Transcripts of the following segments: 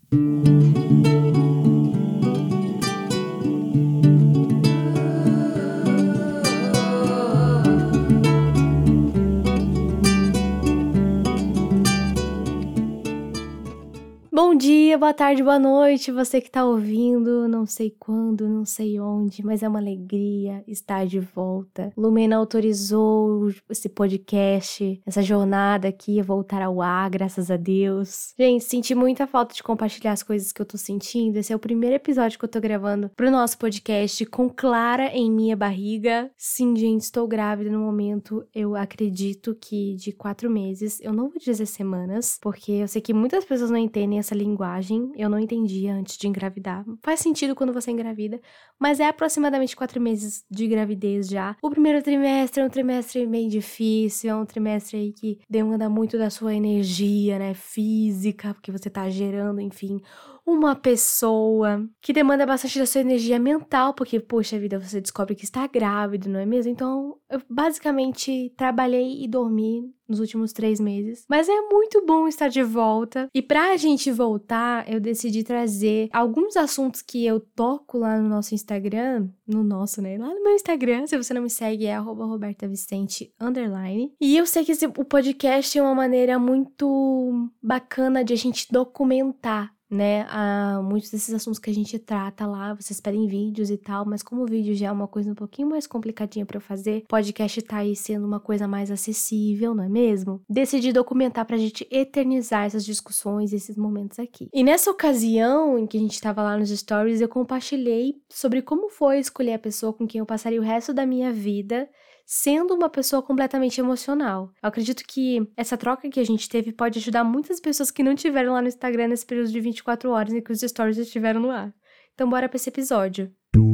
Bom dia, boa tarde, boa noite, você que tá ouvindo, não sei quando, não sei onde, mas é uma alegria estar de volta. Lumena autorizou esse podcast, essa jornada aqui, voltar ao ar, graças a Deus. Gente, senti muita falta de compartilhar as coisas que eu tô sentindo. Esse é o primeiro episódio que eu tô gravando pro nosso podcast com Clara em minha barriga. Sim, gente, estou grávida no momento, eu acredito que de 4 meses, eu não vou dizer semanas, porque eu sei que muitas pessoas não entendem essa linguagem, eu não entendia antes de engravidar. Faz sentido quando você engravida, mas é aproximadamente 4 meses de gravidez já. O primeiro trimestre é um trimestre meio difícil, é um trimestre aí que demanda muito da sua energia, né, física, porque você tá gerando, enfim, uma pessoa que demanda bastante da sua energia mental, porque, poxa vida, você descobre que está grávida, não é mesmo? Então, eu basicamente trabalhei e dormi nos últimos 3 meses. Mas é muito bom estar de volta. E pra gente voltar, eu decidi trazer alguns assuntos que eu toco lá no nosso Instagram. No nosso, né? Lá no meu Instagram, se você não me segue, é @robertavicente_. E eu sei que o podcast é uma maneira muito bacana de a gente documentar, né, muitos desses assuntos que a gente trata lá, vocês pedem vídeos e tal, mas como o vídeo já é uma coisa um pouquinho mais complicadinha pra eu fazer, podcast tá aí sendo uma coisa mais acessível, não é mesmo? Decidi documentar pra gente eternizar essas discussões, esses momentos aqui. E nessa ocasião em que a gente tava lá nos stories, eu compartilhei sobre como foi escolher a pessoa com quem eu passaria o resto da minha vida, sendo uma pessoa completamente emocional. Eu acredito que essa troca que a gente teve pode ajudar muitas pessoas que não tiveram lá no Instagram nesse período de 24 horas em que os stories estiveram no ar. Então bora pra esse episódio.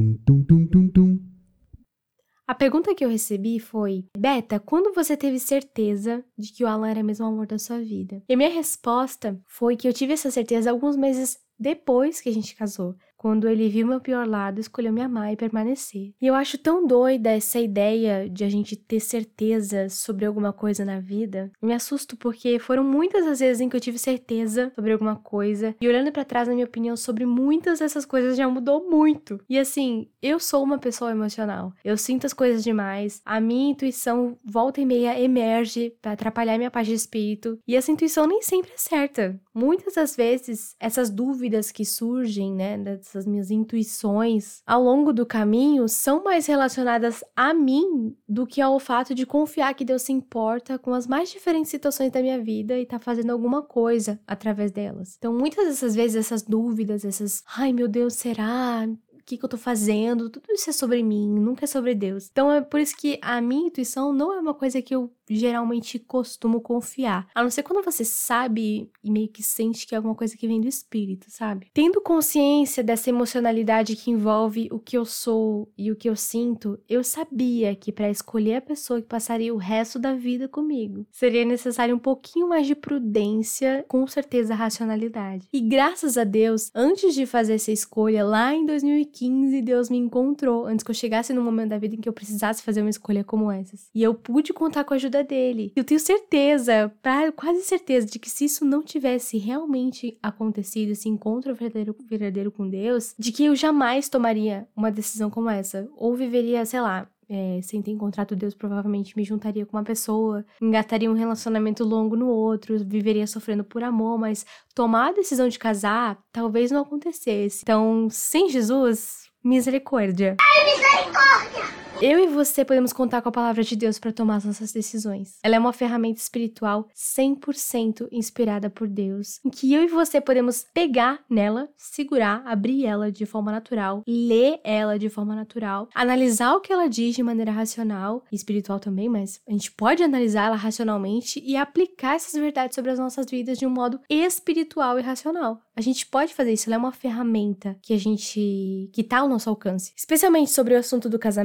A pergunta que eu recebi foi: Beta, quando você teve certeza de que o Alan era mesmo o amor da sua vida? E a minha resposta foi que eu tive essa certeza alguns meses depois que a gente casou, quando ele viu meu pior lado, escolheu me amar e permanecer. E eu acho tão doida essa ideia de a gente ter certeza sobre alguma coisa na vida. Eu me assusto porque foram muitas as vezes em que eu tive certeza sobre alguma coisa, e olhando pra trás, na minha opinião, sobre muitas dessas coisas já mudou muito. E assim, eu sou uma pessoa emocional. Eu sinto as coisas demais. A minha intuição volta e meia emerge pra atrapalhar minha paz de espírito. E essa intuição nem sempre é certa. Muitas das vezes, essas dúvidas que surgem, né, dessas minhas intuições ao longo do caminho são mais relacionadas a mim do que ao fato de confiar que Deus se importa com as mais diferentes situações da minha vida e tá fazendo alguma coisa através delas. Então, muitas dessas vezes, essas dúvidas, ai meu Deus, será? O que eu tô fazendo? Tudo isso é sobre mim, nunca é sobre Deus. Então, é por isso que a minha intuição não é uma coisa que eu geralmente costumo confiar. A não ser quando você sabe e meio que sente que é alguma coisa que vem do espírito, sabe? Tendo consciência dessa emocionalidade que envolve o que eu sou e o que eu sinto, eu sabia que para escolher a pessoa que passaria o resto da vida comigo, seria necessário um pouquinho mais de prudência, com certeza racionalidade. E graças a Deus, antes de fazer essa escolha, lá em 2015, Deus me encontrou, antes que eu chegasse num momento da vida em que eu precisasse fazer uma escolha como essas. E eu pude contar com a ajuda dele. Eu tenho certeza, quase certeza, de que se isso não tivesse realmente acontecido, esse encontro verdadeiro com Deus, de que eu jamais tomaria uma decisão como essa. Ou viveria, sei lá, sem ter encontrado Deus, provavelmente me juntaria com uma pessoa, engataria um relacionamento longo no outro, viveria sofrendo por amor, mas tomar a decisão de casar talvez não acontecesse. Então, sem Jesus, misericórdia. Ai, misericórdia! Eu e você podemos contar com a palavra de Deus para tomar as nossas decisões. Ela é uma ferramenta espiritual 100% inspirada por Deus, em que eu e você podemos pegar nela, segurar, abrir ela de forma natural, ler ela de forma natural, analisar o que ela diz de maneira racional e espiritual também, mas a gente pode analisar ela racionalmente e aplicar essas verdades sobre as nossas vidas de um modo espiritual e racional. A gente pode fazer isso, ela é uma ferramenta que tá ao nosso alcance. Especialmente sobre o assunto do casamento, a Bíblia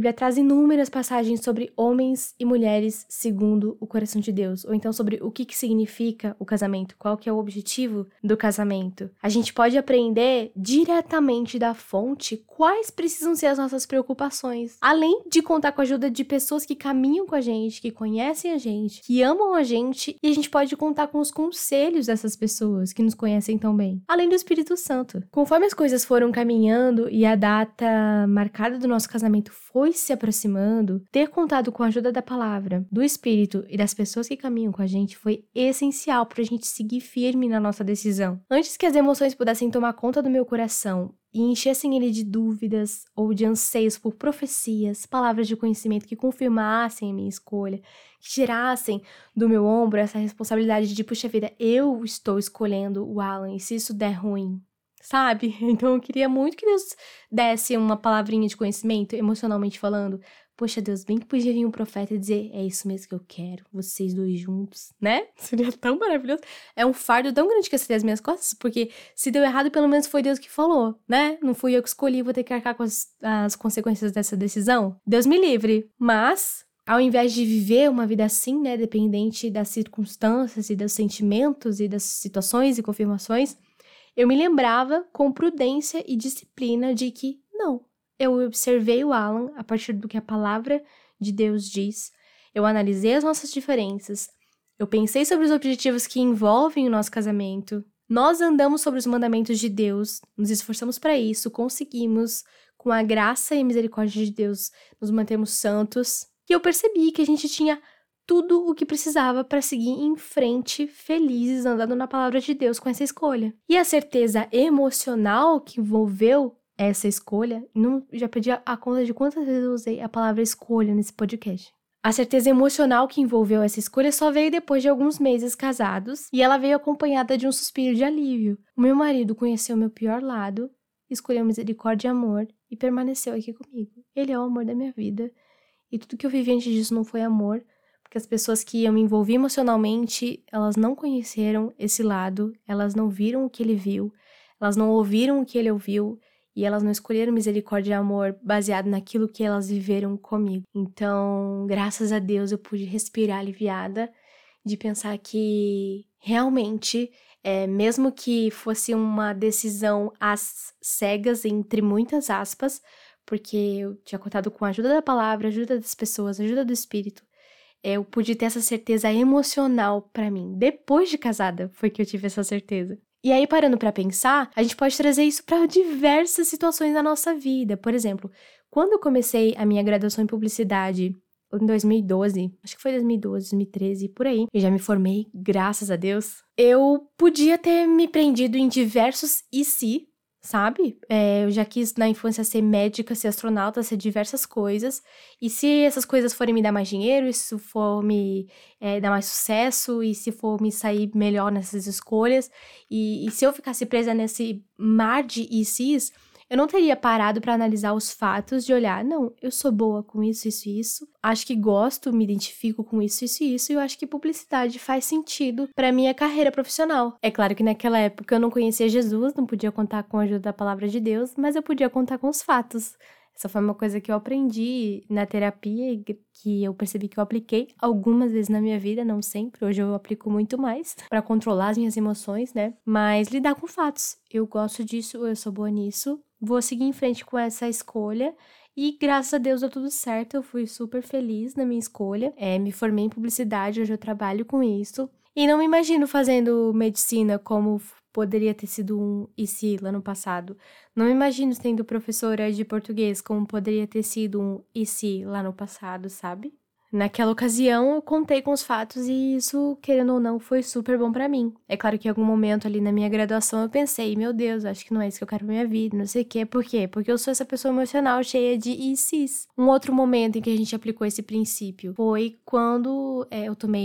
Bíblia traz inúmeras passagens sobre homens e mulheres segundo o coração de Deus, ou então sobre o que significa o casamento, qual que é o objetivo do casamento. A gente pode aprender diretamente da fonte quais precisam ser as nossas preocupações, além de contar com a ajuda de pessoas que caminham com a gente, que conhecem a gente, que amam a gente, e a gente pode contar com os conselhos dessas pessoas que nos conhecem tão bem, além do Espírito Santo. Conforme as coisas foram caminhando e a data marcada do nosso casamento foi se aproximando, ter contado com a ajuda da palavra, do Espírito e das pessoas que caminham com a gente foi essencial para a gente seguir firme na nossa decisão. Antes que as emoções pudessem tomar conta do meu coração e enchessem ele de dúvidas ou de anseios por profecias, palavras de conhecimento que confirmassem a minha escolha, que tirassem do meu ombro essa responsabilidade de, puxa vida, eu estou escolhendo o Alan, e se isso der ruim, sabe? Então eu queria muito que Deus desse uma palavrinha de conhecimento, emocionalmente falando. Poxa, Deus, bem que podia vir um profeta e dizer, é isso mesmo que eu quero, vocês dois juntos, né? Seria tão maravilhoso. É um fardo tão grande que seria as minhas costas, porque se deu errado, pelo menos foi Deus que falou, né? Não fui eu que escolhi, vou ter que arcar com as consequências dessa decisão. Deus me livre. Mas, ao invés de viver uma vida assim, né, dependente das circunstâncias e dos sentimentos e das situações e confirmações, eu me lembrava com prudência e disciplina de que, não, eu observei o Alan a partir do que a palavra de Deus diz, eu analisei as nossas diferenças, eu pensei sobre os objetivos que envolvem o nosso casamento, nós andamos sobre os mandamentos de Deus, nos esforçamos para isso, conseguimos, com a graça e misericórdia de Deus, nos mantermos santos, e eu percebi que a gente tinha tudo o que precisava para seguir em frente, felizes, andando na palavra de Deus com essa escolha. E a certeza emocional que envolveu essa escolha, já perdi a conta de quantas vezes eu usei a palavra escolha nesse podcast. A certeza emocional que envolveu essa escolha só veio depois de alguns meses casados, e ela veio acompanhada de um suspiro de alívio. O meu marido conheceu o meu pior lado, escolheu misericórdia e amor, e permaneceu aqui comigo. Ele é o amor da minha vida, e tudo que eu vivi antes disso não foi amor, porque as pessoas que eu me envolvi emocionalmente, elas não conheceram esse lado, elas não viram o que ele viu, elas não ouviram o que ele ouviu, e elas não escolheram misericórdia e amor baseado naquilo que elas viveram comigo. Então, graças a Deus, eu pude respirar aliviada de pensar que realmente, mesmo que fosse uma decisão às cegas, entre muitas aspas, porque eu tinha contado com a ajuda da palavra, a ajuda das pessoas, a ajuda do Espírito, eu pude ter essa certeza emocional pra mim. Depois de casada foi que eu tive essa certeza. E aí, parando pra pensar, a gente pode trazer isso pra diversas situações da nossa vida. Por exemplo, quando eu comecei a minha graduação em publicidade em 2012, acho que foi 2012, 2013, por aí, eu já me formei, graças a Deus, eu podia ter me prendido em diversos e se, sabe? Eu já quis na infância ser médica, ser astronauta, ser diversas coisas. E se essas coisas forem me dar mais dinheiro, e se for me dar mais sucesso, e se for me sair melhor nessas escolhas, e se eu ficasse presa nesse mar de ICs, eu não teria parado pra analisar os fatos de olhar, não, eu sou boa com isso, isso e isso, acho que gosto, me identifico com isso, isso e isso, e eu acho que publicidade faz sentido pra minha carreira profissional. É claro que naquela época eu não conhecia Jesus, não podia contar com a ajuda da palavra de Deus, mas eu podia contar com os fatos. Essa foi uma coisa que eu aprendi na terapia e que eu percebi que eu apliquei algumas vezes na minha vida, não sempre. Hoje eu aplico muito mais pra controlar as minhas emoções, né? Mas lidar com fatos. Eu gosto disso, eu sou boa nisso. Vou seguir em frente com essa escolha e graças a Deus deu tudo certo. Eu fui super feliz na minha escolha. Me formei em publicidade, hoje eu trabalho com isso. E não me imagino fazendo medicina como poderia ter sido um IC lá no passado. Não me imagino sendo professora de português como poderia ter sido um IC lá no passado, sabe? Naquela ocasião, eu contei com os fatos e isso, querendo ou não, foi super bom pra mim. É claro que em algum momento ali na minha graduação eu pensei, meu Deus, acho que não é isso que eu quero pra minha vida, não sei o quê. Por quê? Porque eu sou essa pessoa emocional cheia de ICs. Um outro momento em que a gente aplicou esse princípio foi quando eu tomei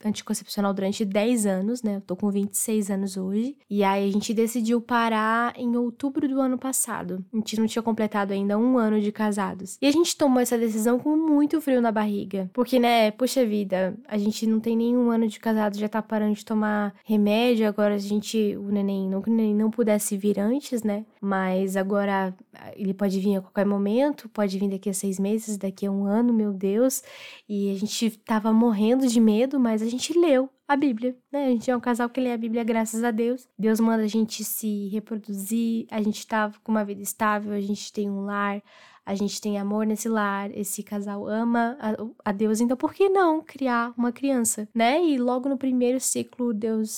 anticoncepcional durante 10 anos, né? Eu tô com 26 anos hoje. E aí a gente decidiu parar em outubro do ano passado. A gente não tinha completado ainda 1 ano de casados. E a gente tomou essa decisão com muito frio na barriga. Porque, né, poxa vida, a gente não tem nem 1 ano de casado, já tá parando de tomar remédio. Agora o neném, não que o neném não pudesse vir antes, né? Mas agora ele pode vir a qualquer momento, pode vir daqui a 6 meses, daqui a 1 ano, meu Deus. E a gente tava morrendo de medo, mas a gente leu a Bíblia, né? A gente é um casal que lê a Bíblia, graças a Deus. Deus manda a gente se reproduzir, a gente tá com uma vida estável, a gente tem um lar, a gente tem amor nesse lar, esse casal ama a Deus, então por que não criar uma criança, né? E logo no primeiro ciclo,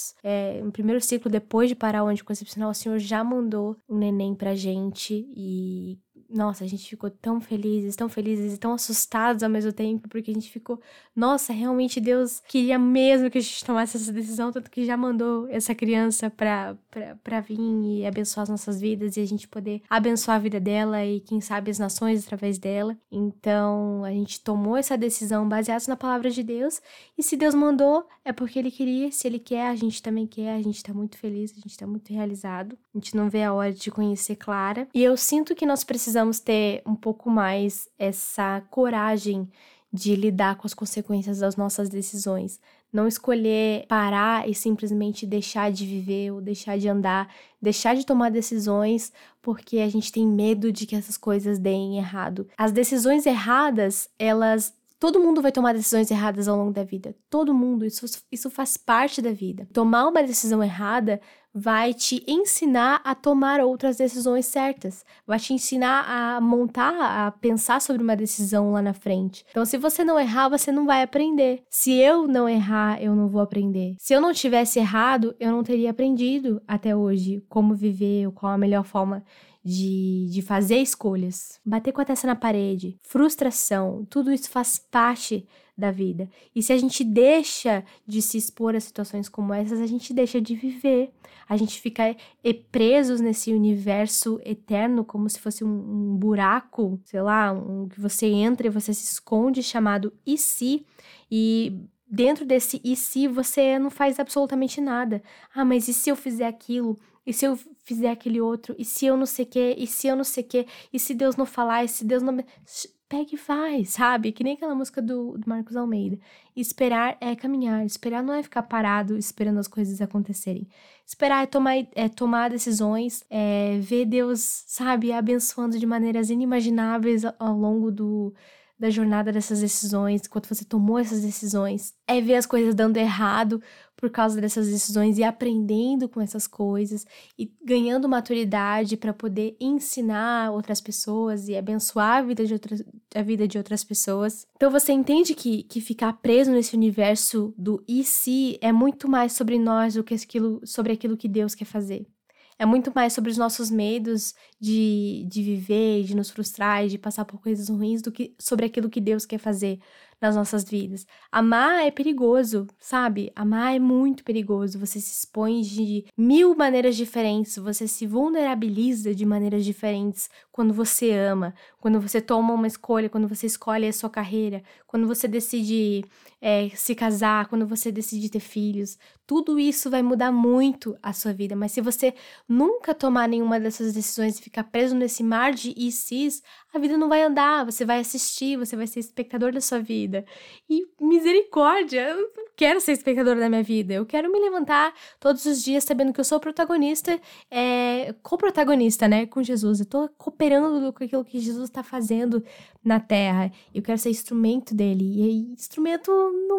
no primeiro ciclo depois de parar o anticoncepcional, o Senhor já mandou um neném pra gente e... Nossa, a gente ficou tão felizes e tão assustados ao mesmo tempo, porque a gente ficou, nossa, realmente Deus queria mesmo que a gente tomasse essa decisão, tanto que já mandou essa criança pra vir e abençoar as nossas vidas e a gente poder abençoar a vida dela e, quem sabe, as nações através dela. Então, a gente tomou essa decisão baseada na palavra de Deus e se Deus mandou, é porque Ele queria, se Ele quer, a gente também quer, a gente tá muito feliz, a gente tá muito realizado, a gente não vê a hora de conhecer Clara. E eu sinto que nós precisamos ter um pouco mais essa coragem de lidar com as consequências das nossas decisões. Não escolher parar e simplesmente deixar de viver ou deixar de andar, deixar de tomar decisões porque a gente tem medo de que essas coisas deem errado. As decisões erradas, todo mundo vai tomar decisões erradas ao longo da vida. Todo mundo, isso faz parte da vida. Tomar uma decisão errada vai te ensinar a tomar outras decisões certas. Vai te ensinar a pensar sobre uma decisão lá na frente. Então, se você não errar, você não vai aprender. Se eu não errar, eu não vou aprender. Se eu não tivesse errado, eu não teria aprendido até hoje como viver, ou qual a melhor forma de fazer escolhas. Bater com a testa na parede, frustração, tudo isso faz parte da vida. E se a gente deixa de se expor a situações como essas, a gente deixa de viver. A gente fica presos nesse universo eterno, como se fosse um buraco, sei lá, que você entra e você se esconde, chamado e se, e dentro desse e se você não faz absolutamente nada. Ah, mas e se eu fizer aquilo? E se eu fizer aquele outro? E se eu não sei o quê? E se eu não sei o quê? E se Deus não falar? E se Deus não... Pega e vai, sabe? Que nem aquela música do Marcos Almeida. Esperar é caminhar. Esperar não é ficar parado esperando as coisas acontecerem. Esperar é tomar decisões, ver Deus, sabe, abençoando de maneiras inimagináveis ao longo da jornada dessas decisões, enquanto você tomou essas decisões. É ver as coisas dando errado por causa dessas decisões e aprendendo com essas coisas e ganhando maturidade para poder ensinar outras pessoas e abençoar a vida de outras pessoas. Então você entende que ficar preso nesse universo do e se é muito mais sobre nós do que sobre aquilo que Deus quer fazer. É muito mais sobre os nossos medos de viver, de nos frustrar e de passar por coisas ruins do que sobre aquilo que Deus quer fazer nas nossas vidas. Amar é perigoso, sabe? Amar é muito perigoso. Você se expõe de 1000 maneiras diferentes, você se vulnerabiliza de maneiras diferentes quando você ama, quando você toma uma escolha, quando você escolhe a sua carreira, quando você decide se casar, quando você decide ter filhos. Tudo isso vai mudar muito a sua vida, mas se você nunca tomar nenhuma dessas decisões e ficar preso nesse mar de e se's, a vida não vai andar, você vai assistir, você vai ser espectador da sua vida. E misericórdia, eu não quero ser espectador da minha vida, eu quero me levantar todos os dias sabendo que eu sou protagonista, coprotagonista, né, com Jesus. Eu tô cooperando com aquilo que Jesus tá fazendo na Terra. Eu quero ser instrumento dele. E aí, instrumento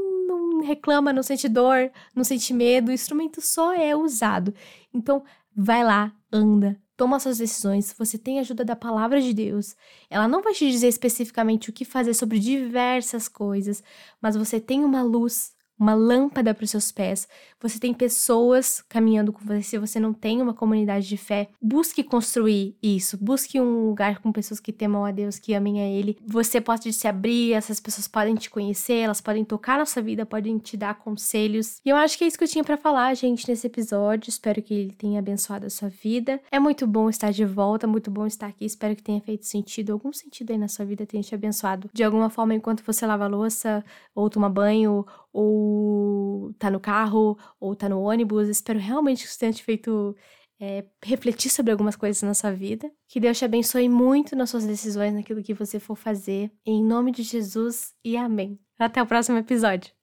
não reclama, não sente dor, não sente medo, o instrumento só é usado. Então, vai lá, anda, toma suas decisões. Você tem a ajuda da palavra de Deus. Ela não vai te dizer especificamente o que fazer sobre diversas coisas, mas você tem uma luz, uma lâmpada para os seus pés. Você tem pessoas caminhando com você. Se você não tem uma comunidade de fé, busque construir isso. Busque um lugar com pessoas que temam a Deus, que amem a Ele. Você pode se abrir, essas pessoas podem te conhecer, elas podem tocar na sua vida, podem te dar conselhos. E eu acho que é isso que eu tinha para falar, gente, nesse episódio. Espero que ele tenha abençoado a sua vida. É muito bom estar de volta, muito bom estar aqui. Espero que tenha feito sentido, algum sentido aí na sua vida, tenha te abençoado de alguma forma enquanto você lava a louça, ou toma banho, ou tá no carro, ou tá no ônibus. Espero realmente que isso tenha te feito refletir sobre algumas coisas na sua vida. Que Deus te abençoe muito nas suas decisões, naquilo que você for fazer. Em nome de Jesus e amém. Até o próximo episódio.